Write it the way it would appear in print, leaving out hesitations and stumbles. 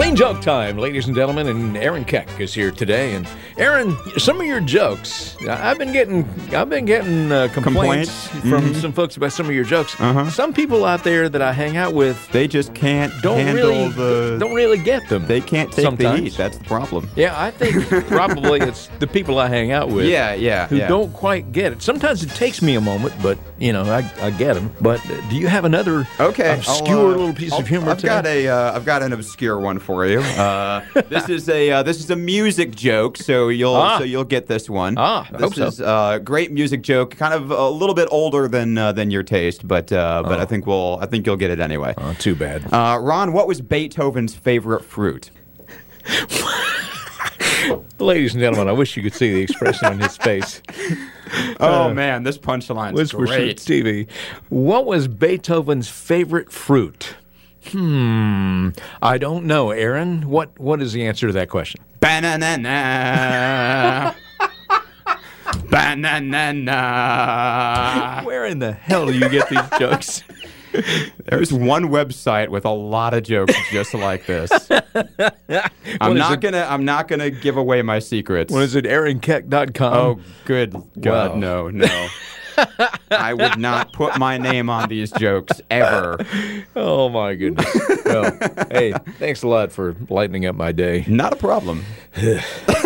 Clean joke time, ladies and gentlemen, and Aaron Keck is here today. And Aaron, some of your jokes, I've been getting complaints from some folks about some of your jokes. Some people out there that I hang out with, they just can't don't really get them. They can't take sometimes. the heat. That's the problem. Yeah, I think probably it's the people I hang out with. Who don't quite get it. Sometimes it takes me a moment, but I get them. But do you have another obscure little piece of humor today? I've got an obscure one for you. This is a music joke, so you'll get this one. This is a great music joke, kind of a little bit older than your taste, but I think you'll get it anyway. Oh, too bad. Ron, what was Beethoven's favorite fruit? Ladies and gentlemen, I wish you could see the expression on his face. Oh man, this punchline is great. TV. What was Beethoven's favorite fruit? I don't know, Aaron. What is the answer to that question? Banana. Banana. Where in the hell do you get these jokes? There's one website with a lot of jokes just like this. I'm not gonna give away my secrets. What is it? AaronKeck.com? Oh, good God, wow. No. I would not put my name on these jokes ever. Oh my goodness. Well, hey, thanks a lot for lightening up my day. Not a problem.